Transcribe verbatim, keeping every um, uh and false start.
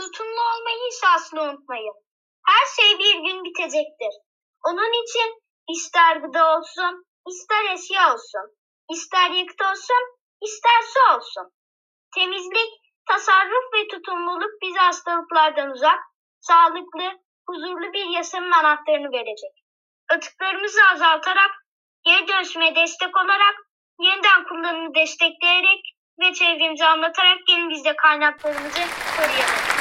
tutumlu olmayı ise asla unutmayın. Her şey bir gün bitecektir. Onun için ister gıda olsun, ister eşya olsun, ister yakıt olsun, ister su olsun. Temizlik, tasarruf ve tutumluluk bizi hastalıklardan uzak, sağlıklı, huzurlu bir yaşamın anahtarını verecek. Atıklarımızı azaltarak, geri dönüşüme destek olarak, yeniden kullanımı destekleyerek ve çevremizi anlatarak gelin biz de kaynaklarımızı koruyalım.